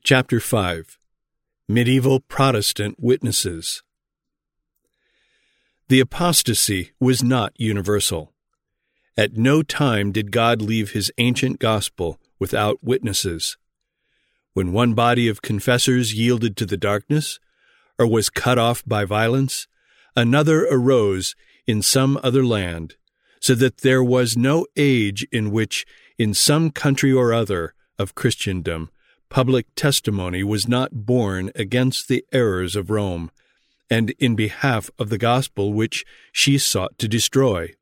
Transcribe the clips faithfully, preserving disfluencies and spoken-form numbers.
Chapter five. Medieval Protestant Witnesses. The apostasy was not universal. At no time did God leave his ancient gospel without witnesses. When one body of confessors yielded to the darkness, or was cut off by violence, another arose in some other land, so that there was no age in which, in some country or other of Christendom, public testimony was not borne against the errors of Rome, and in behalf of the gospel which she sought to destroy.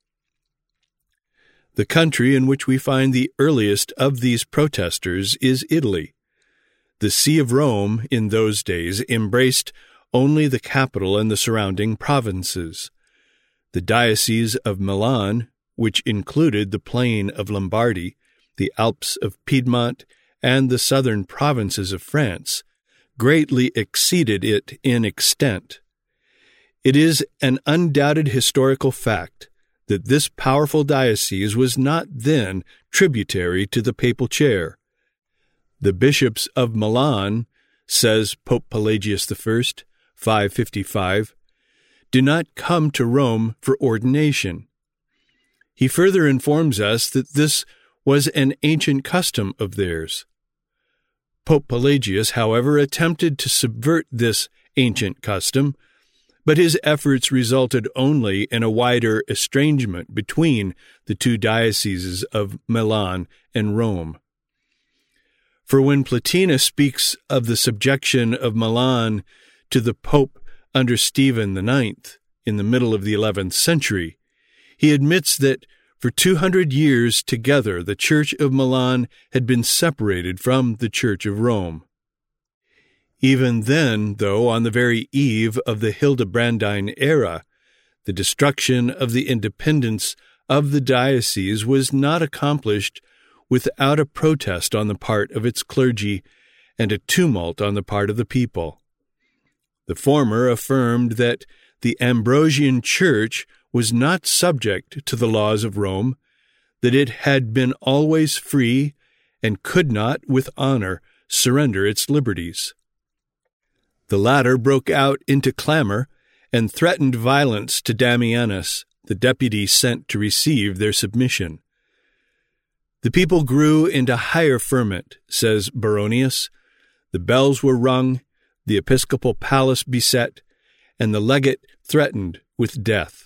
The country in which we find the earliest of these protesters is Italy. The See of Rome in those days embraced only the capital and the surrounding provinces. The Diocese of Milan, which included the plain of Lombardy, the Alps of Piedmont, and the southern provinces of France, greatly exceeded it in extent. It is an undoubted historical fact that this powerful diocese was not then tributary to the papal chair. The bishops of Milan, says Pope Pelagius the First, five fifty-five, do not come to Rome for ordination. He further informs us that this was an ancient custom of theirs. Pope Pelagius, however, attempted to subvert this ancient custom, but his efforts resulted only in a wider estrangement between the two dioceses of Milan and Rome. For when Plotinus speaks of the subjection of Milan to the Pope under Stephen the Ninth in the middle of the eleventh century, he admits that for two hundred years together the Church of Milan had been separated from the Church of Rome. Even then, though, on the very eve of the Hildebrandine era, the destruction of the independence of the diocese was not accomplished without a protest on the part of its clergy and a tumult on the part of the people. The former affirmed that the Ambrosian Church was not subject to the laws of Rome, that it had been always free and could not, with honor, surrender its liberties. The latter broke out into clamor and threatened violence to Damianus, the deputy sent to receive their submission. The people grew into higher ferment, says Baronius. The bells were rung, the episcopal palace beset, and the legate threatened with death.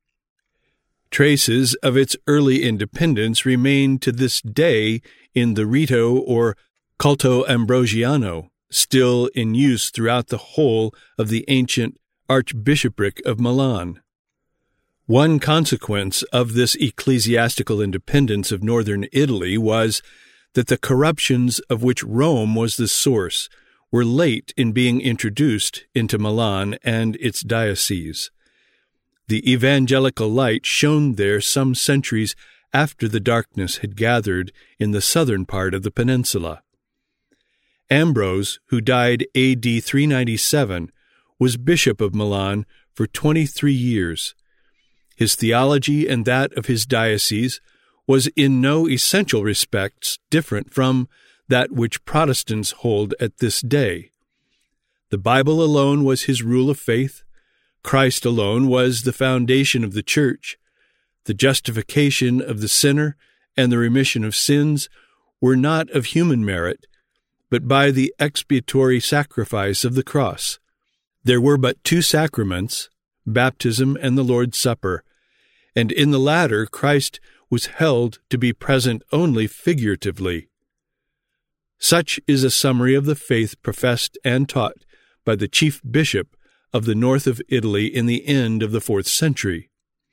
Traces of its early independence remain to this day in the Rito or Culto Ambrosiano, still in use throughout the whole of the ancient Archbishopric of Milan. One consequence of this ecclesiastical independence of northern Italy was that the corruptions of which Rome was the source were late in being introduced into Milan and its diocese. The evangelical light shone there some centuries after the darkness had gathered in the southern part of the peninsula. Ambrose, who died A D three ninety-seven, was bishop of Milan for twenty-three years. His theology and that of his diocese was in no essential respects different from that which Protestants hold at this day. The Bible alone was his rule of faith. Christ alone was the foundation of the Church. The justification of the sinner and the remission of sins were not of human merit, but by the expiatory sacrifice of the cross. There were but two sacraments, baptism and the Lord's Supper, and in the latter Christ was held to be present only figuratively. Such is a summary of the faith professed and taught by the chief bishop of the north of Italy in the end of the fourth century.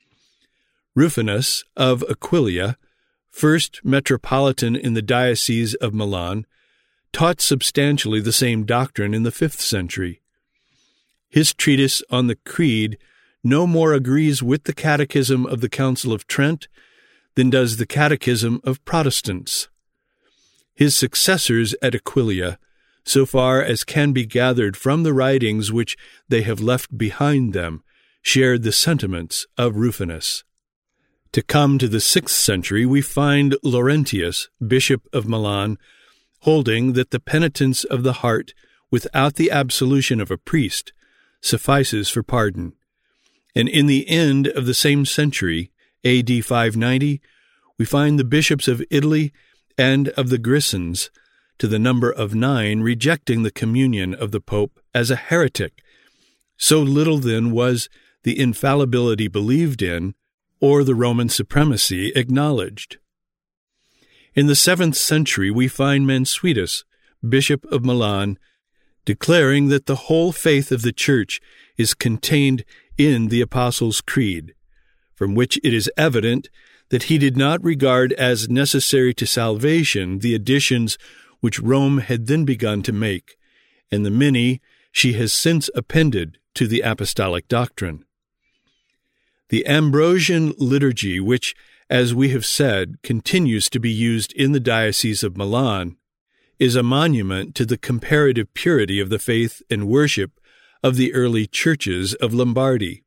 Rufinus of Aquileia, first metropolitan in the Diocese of Milan, taught substantially the same doctrine in the fifth century. His treatise on the Creed no more agrees with the Catechism of the Council of Trent than does the Catechism of Protestants. His successors at Aquileia, so far as can be gathered from the writings which they have left behind them, shared the sentiments of Rufinus. To come to the sixth century, we find Laurentius, bishop of Milan, holding that the penitence of the heart without the absolution of a priest suffices for pardon. And in the end of the same century, A D five ninety, we find the bishops of Italy and of the Grisons, to the number of nine, rejecting the communion of the Pope as a heretic. So little then was the infallibility believed in, or the Roman supremacy acknowledged. In the seventh century we find Mansuetus, Bishop of Milan, declaring that the whole faith of the Church is contained in the Apostles' Creed, from which it is evident that he did not regard as necessary to salvation the additions which Rome had then begun to make, and the many she has since appended to the apostolic doctrine. The Ambrosian liturgy, which, as we have said, continues to be used in the Diocese of Milan, is a monument to the comparative purity of the faith and worship of the early churches of Lombardy.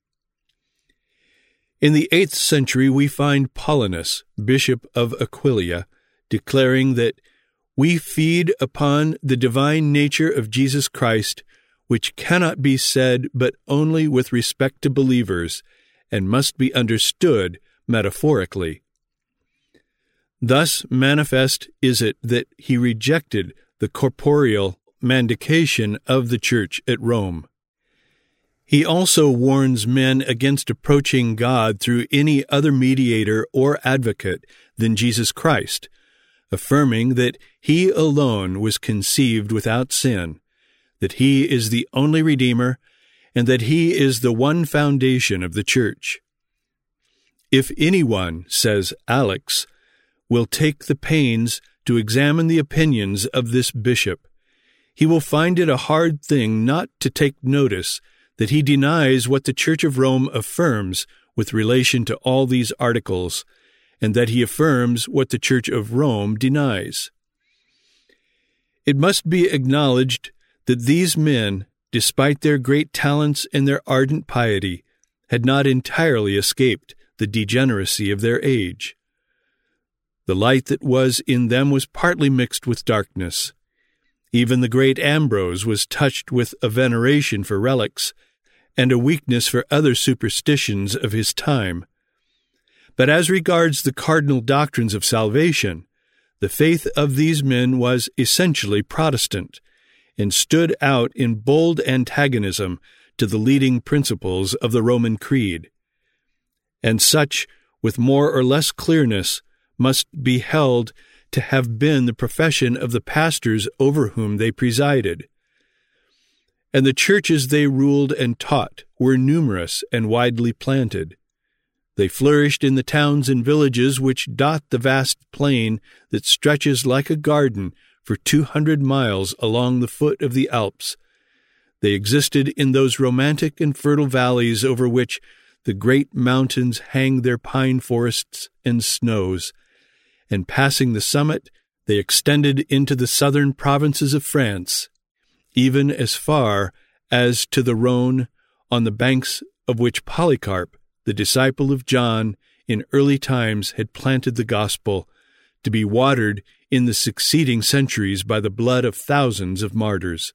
In the eighth century we find Paulinus, Bishop of Aquileia, declaring that we feed upon the divine nature of Jesus Christ, which cannot be said but only with respect to believers, and must be understood metaphorically. Thus manifest is it that he rejected the corporeal mandication of the Church at Rome. He also warns men against approaching God through any other mediator or advocate than Jesus Christ, affirming that he alone was conceived without sin, that he is the only Redeemer, and that he is the one foundation of the Church. If anyone, says Alex, will take the pains to examine the opinions of this bishop, he will find it a hard thing not to take notice that he denies what the Church of Rome affirms with relation to all these articles, and that he affirms what the Church of Rome denies. It must be acknowledged that these men, despite their great talents and their ardent piety, had not entirely escaped the degeneracy of their age. The light that was in them was partly mixed with darkness. Even the great Ambrose was touched with a veneration for relics and a weakness for other superstitions of his time. But as regards the cardinal doctrines of salvation, the faith of these men was essentially Protestant, and stood out in bold antagonism to the leading principles of the Roman Creed. And such, with more or less clearness, must be held to have been the profession of the pastors over whom they presided. And the churches they ruled and taught were numerous and widely planted. They flourished in the towns and villages which dot the vast plain that stretches like a garden for two hundred miles along the foot of the Alps. They existed in those romantic and fertile valleys over which the great mountains hang their pine forests and snows, and passing the summit, they extended into the southern provinces of France, even as far as to the Rhone, on the banks of which Polycarp, the disciple of John, in early times had planted the gospel, to be watered in the succeeding centuries by the blood of thousands of martyrs.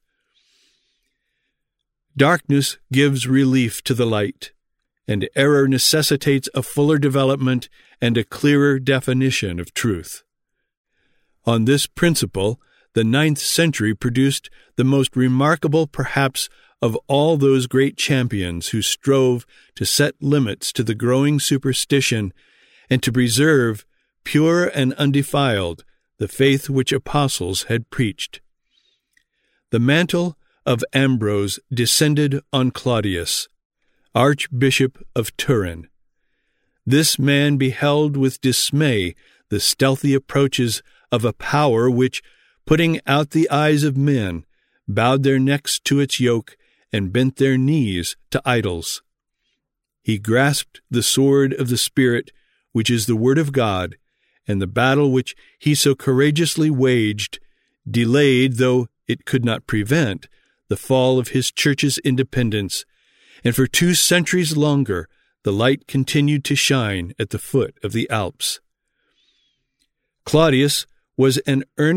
Darkness gives relief to the light, and error necessitates a fuller development and a clearer definition of truth. On this principle, the ninth century produced the most remarkable, perhaps, of all those great champions who strove to set limits to the growing superstition and to preserve, pure and undefiled, the faith which apostles had preached. The mantle of Ambrose descended on Claudius, Archbishop of Turin. This man beheld with dismay the stealthy approaches of a power which, putting out the eyes of men, bowed their necks to its yoke and bent their knees to idols. He grasped the sword of the Spirit, which is the Word of God, and the battle which he so courageously waged delayed, though it could not prevent, the fall of his church's independence, and for two centuries longer the light continued to shine at the foot of the Alps. Claudius was an earnest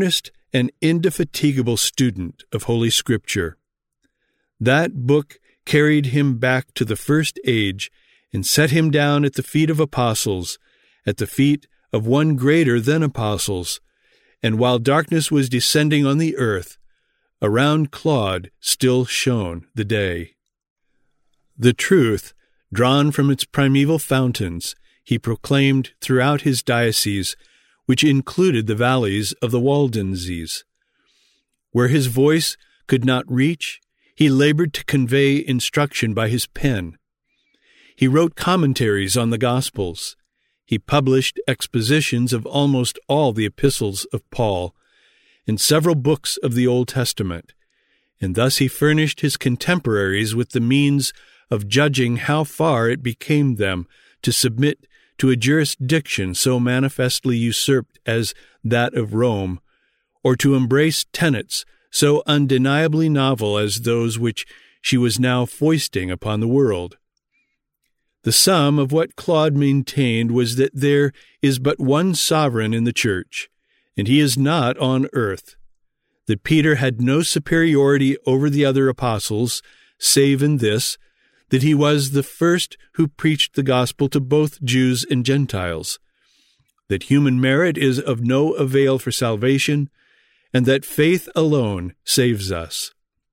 an indefatigable student of Holy Scripture. That book carried him back to the first age and set him down at the feet of apostles, at the feet of one greater than apostles, and while darkness was descending on the earth, around Claude still shone the day. The truth, drawn from its primeval fountains, he proclaimed throughout his diocese, which included the valleys of the Waldenses. Where his voice could not reach, he labored to convey instruction by his pen. He wrote commentaries on the Gospels. He published expositions of almost all the epistles of Paul and several books of the Old Testament, and thus he furnished his contemporaries with the means of judging how far it became them to submit to a jurisdiction so manifestly usurped as that of Rome, or to embrace tenets so undeniably novel as those which she was now foisting upon the world. The sum of what Claude maintained was that there is but one sovereign in the Church, and he is not on earth, that Peter had no superiority over the other apostles, save in this, that he was the first who preached the gospel to both Jews and Gentiles, that human merit is of no avail for salvation, and that faith alone saves us.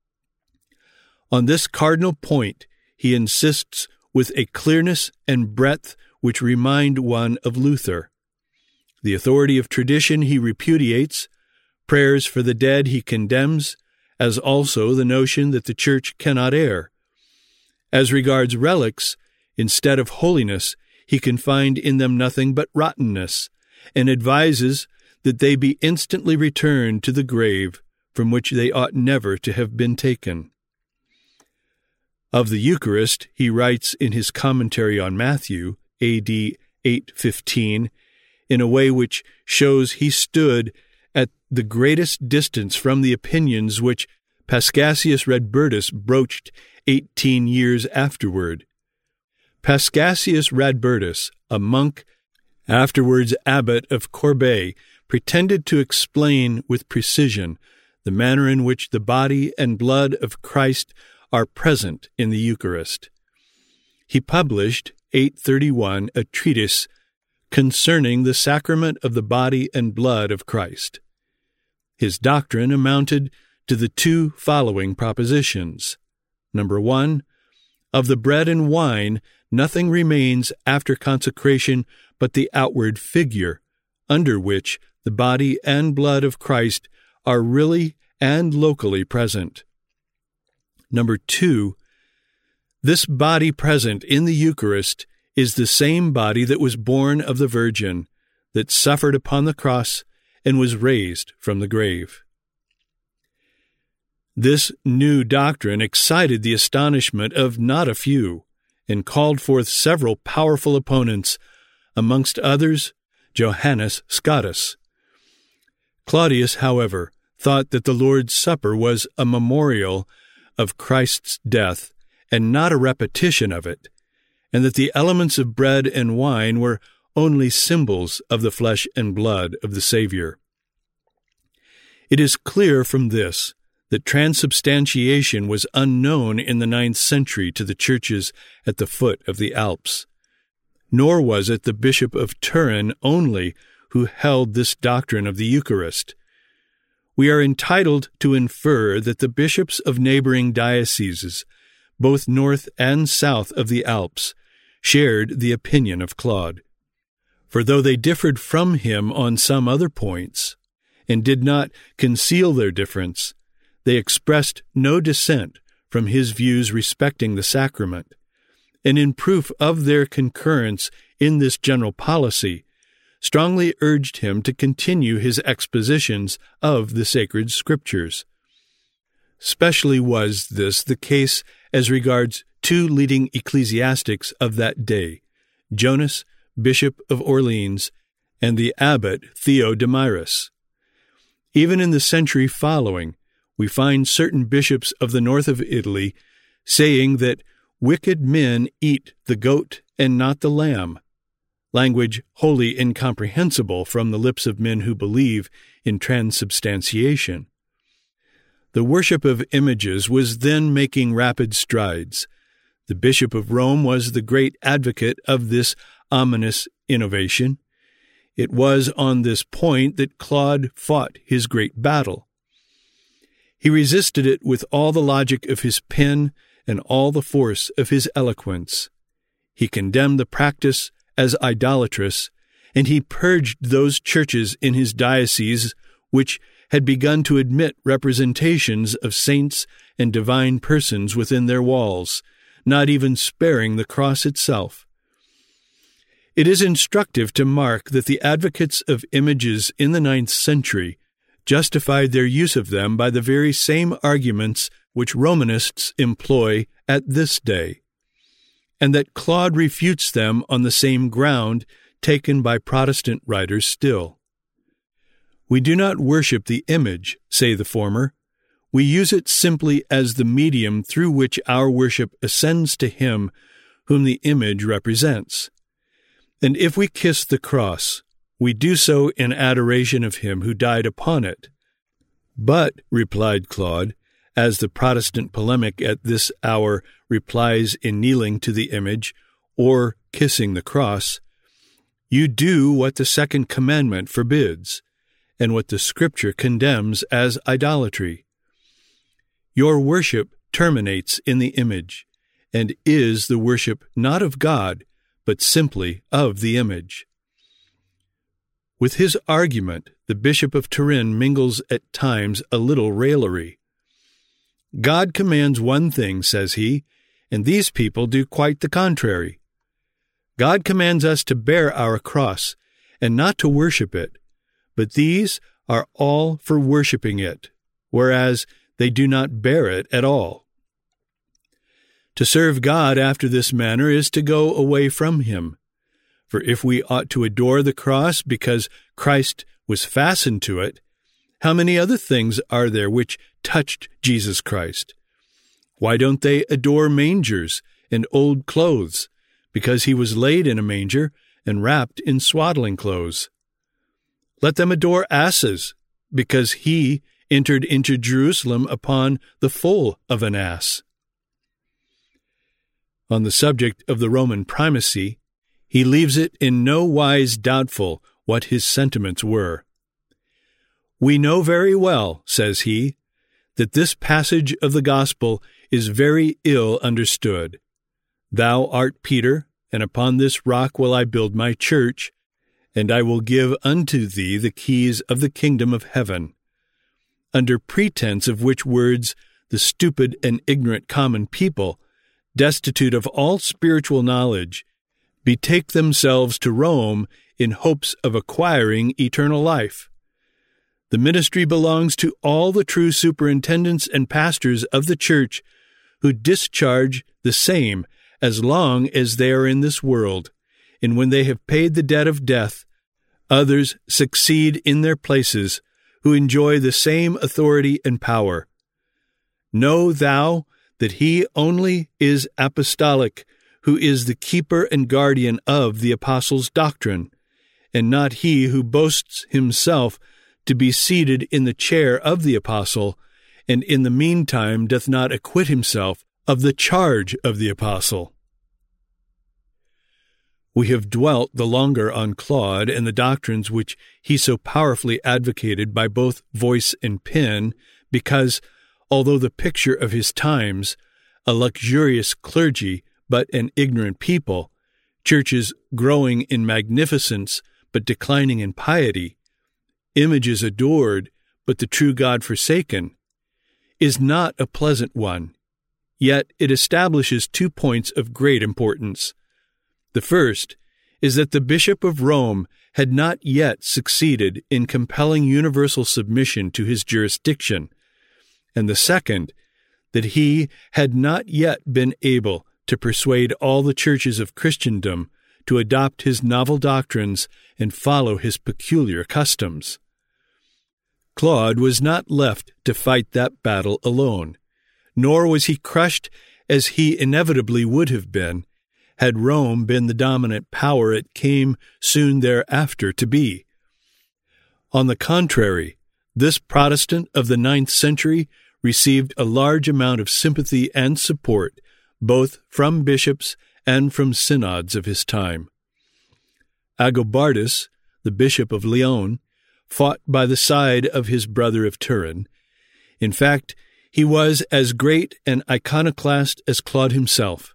On this cardinal point, he insists with a clearness and breadth which remind one of Luther. The authority of tradition he repudiates, prayers for the dead he condemns, as also the notion that the Church cannot err. As regards relics, instead of holiness, he can find in them nothing but rottenness, and advises that they be instantly returned to the grave from which they ought never to have been taken. Of the Eucharist, he writes in his commentary on Matthew, A D eight fifteen, in a way which shows he stood at the greatest distance from the opinions which Paschasius Radbertus broached eighteen years afterward. Paschasius Radbertus, a monk, afterwards abbot of Corbeil, pretended to explain with precision the manner in which the body and blood of Christ are present in the Eucharist. He published, eight thirty-one, a treatise concerning the sacrament of the body and blood of Christ. His doctrine amounted to the two following propositions. Number one, of the bread and wine, nothing remains after consecration but the outward figure, under which the body and blood of Christ are really and locally present. Number two, this body present in the Eucharist is the same body that was born of the Virgin, that suffered upon the cross and was raised from the grave. This new doctrine excited the astonishment of not a few, and called forth several powerful opponents, amongst others Johannes Scotus. Claudius, however, thought that the Lord's Supper was a memorial of Christ's death and not a repetition of it, and that the elements of bread and wine were only symbols of the flesh and blood of the Savior. It is clear from this that transubstantiation was unknown in the ninth century to the churches at the foot of the Alps, nor was it the Bishop of Turin only who held this doctrine of the Eucharist. We are entitled to infer that the bishops of neighboring dioceses, both north and south of the Alps, shared the opinion of Claude. For though they differed from him on some other points, and did not conceal their difference, they expressed no dissent from his views respecting the sacrament, and in proof of their concurrence in this general policy, strongly urged him to continue his expositions of the sacred Scriptures. Specially was this the case as regards two leading ecclesiastics of that day, Jonas, Bishop of Orleans, and the abbot Theodemyrus. Even in the century following, we find certain bishops of the north of Italy saying that wicked men eat the goat and not the lamb, language wholly incomprehensible from the lips of men who believe in transubstantiation. The worship of images was then making rapid strides. The Bishop of Rome was the great advocate of this ominous innovation. It was on this point that Claude fought his great battle. He resisted it with all the logic of his pen and all the force of his eloquence. He condemned the practice as idolatrous, and he purged those churches in his diocese which had begun to admit representations of saints and divine persons within their walls, not even sparing the cross itself. It is instructive to mark that the advocates of images in the ninth century justified their use of them by the very same arguments which Romanists employ at this day, and that Claude refutes them on the same ground taken by Protestant writers still. We do not worship the image, say the former. We use it simply as the medium through which our worship ascends to Him whom the image represents. And if we kiss the cross, we do so in adoration of Him who died upon it. But, replied Claude, as the Protestant polemic at this hour replies in kneeling to the image or kissing the cross, you do what the second commandment forbids, and what the Scripture condemns as idolatry. Your worship terminates in the image, and is the worship not of God, but simply of the image. With his argument, the Bishop of Turin mingles at times a little raillery. God commands one thing, says he, and these people do quite the contrary. God commands us to bear our cross, and not to worship it, but these are all for worshiping it, whereas they do not bear it at all. To serve God after this manner is to go away from Him. For if we ought to adore the cross because Christ was fastened to it, how many other things are there which touched Jesus Christ? Why don't they adore mangers and old clothes, because He was laid in a manger and wrapped in swaddling clothes? Let them adore asses, because He entered into Jerusalem upon the foal of an ass. On the subject of the Roman primacy, he leaves it in no wise doubtful what his sentiments were. We know very well, says he, that this passage of the gospel is very ill understood. Thou art Peter, and upon this rock will I build my church, and I will give unto thee the keys of the kingdom of heaven. Under pretense of which words the stupid and ignorant common people, destitute of all spiritual knowledge, betake themselves to Rome in hopes of acquiring eternal life. The ministry belongs to all the true superintendents and pastors of the church, who discharge the same as long as they are in this world, and when they have paid the debt of death, others succeed in their places, who enjoy the same authority and power. Know thou that he only is apostolic, who is the keeper and guardian of the apostles' doctrine, and not he who boasts himself to be seated in the chair of the apostle, and in the meantime doth not acquit himself of the charge of the apostle. We have dwelt the longer on Claude and the doctrines which he so powerfully advocated by both voice and pen, because, although the picture of his times, a luxurious clergy but an ignorant people, churches growing in magnificence but declining in piety, images adored but the true God forsaken, is not a pleasant one, yet it establishes two points of great importance. The first is that the Bishop of Rome had not yet succeeded in compelling universal submission to his jurisdiction, and the second, that he had not yet been able to persuade all the churches of Christendom to adopt his novel doctrines and follow his peculiar customs. Claude was not left to fight that battle alone, nor was he crushed as he inevitably would have been, had Rome been the dominant power it came soon thereafter to be. On the contrary, this Protestant of the ninth century received a large amount of sympathy and support, both from bishops and from synods of his time. Agobardus, the bishop of Lyon, fought by the side of his brother of Turin. In fact, he was as great an iconoclast as Claude himself.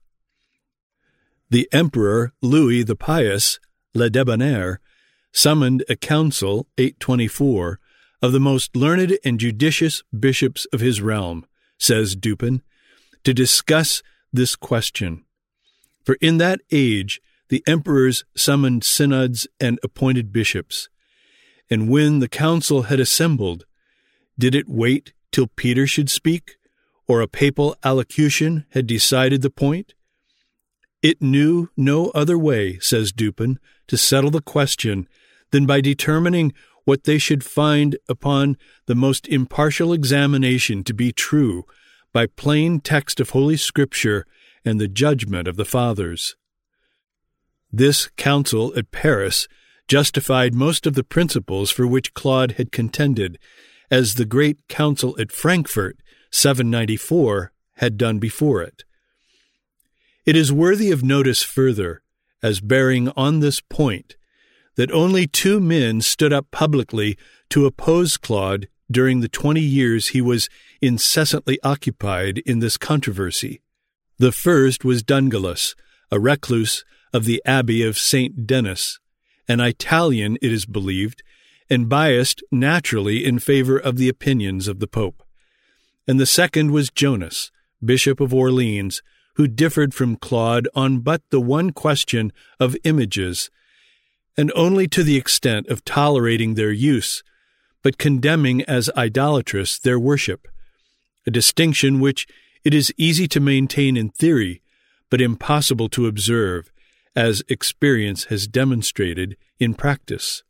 The Emperor Louis the Pious, Le Debonair, summoned a council, eight twenty-four, of the most learned and judicious bishops of his realm, says Dupin, to discuss this question. For in that age the emperors summoned synods and appointed bishops. And when the council had assembled, did it wait till Peter should speak, or a papal allocution had decided the point? It knew no other way, says Dupin, to settle the question than by determining what they should find upon the most impartial examination to be true by plain text of Holy Scripture and the judgment of the Fathers. This council at Paris justified most of the principles for which Claude had contended, as the great council at Frankfurt, seven ninety-four, had done before it. It is worthy of notice further, as bearing on this point, that only two men stood up publicly to oppose Claude during the twenty years he was incessantly occupied in this controversy. The first was Dungalus, a recluse of the Abbey of Saint Denis, an Italian, it is believed, and biased naturally in favor of the opinions of the Pope. And the second was Jonas, Bishop of Orleans, who differed from Claude on but the one question of images, and only to the extent of tolerating their use, but condemning as idolatrous their worship, a distinction which it is easy to maintain in theory, but impossible to observe, as experience has demonstrated in practice.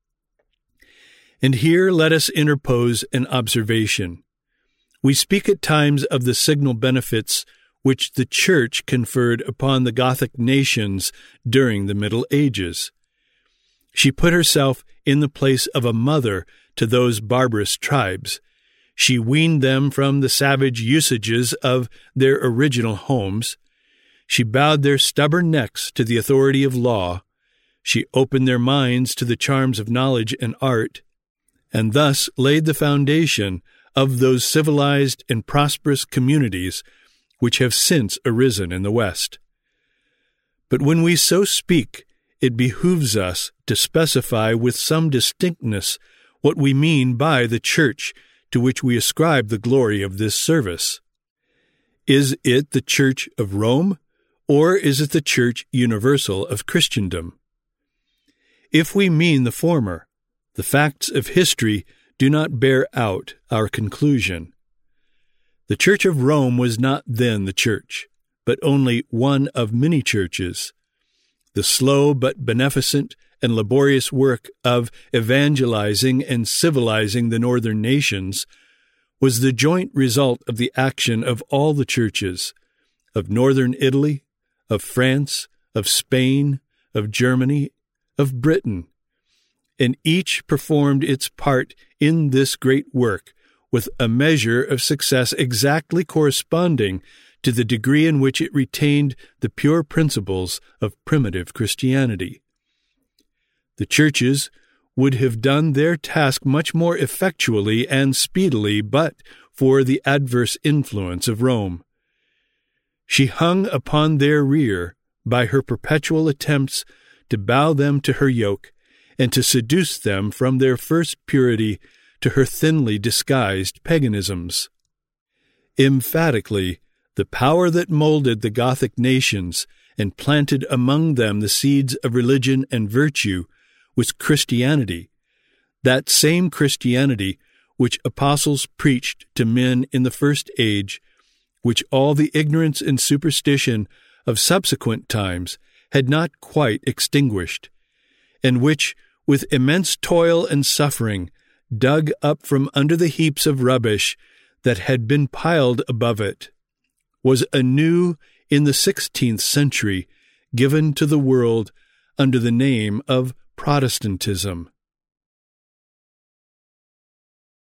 And here let us interpose an observation. We speak at times of the signal benefits which the Church conferred upon the Gothic nations during the Middle Ages. She put herself in the place of a mother to those barbarous tribes. She weaned them from the savage usages of their original homes. She bowed their stubborn necks to the authority of law. She opened their minds to the charms of knowledge and art, and thus laid the foundation of those civilized and prosperous communities which have since arisen in the West. But when we so speak, it behooves us to specify with some distinctness what we mean by the Church to which we ascribe the glory of this service. Is it the Church of Rome, or is it the Church universal of Christendom? If we mean the former, the facts of history do not bear out our conclusion. The Church of Rome was not then the Church, but only one of many churches. The slow but beneficent and laborious work of evangelizing and civilizing the northern nations was the joint result of the action of all the churches, of northern Italy, of France, of Spain, of Germany, of Britain, and each performed its part in this great work with a measure of success exactly corresponding to the degree in which it retained the pure principles of primitive Christianity. The churches would have done their task much more effectually and speedily but for the adverse influence of Rome. She hung upon their rear by her perpetual attempts to bow them to her yoke and to seduce them from their first purity to her thinly disguised paganisms. Emphatically, the power that molded the Gothic nations and planted among them the seeds of religion and virtue was Christianity, that same Christianity which apostles preached to men in the first age, which all the ignorance and superstition of subsequent times had not quite extinguished, and which, with immense toil and suffering, dug up from under the heaps of rubbish that had been piled above it, was anew in the sixteenth century given to the world under the name of Protestantism.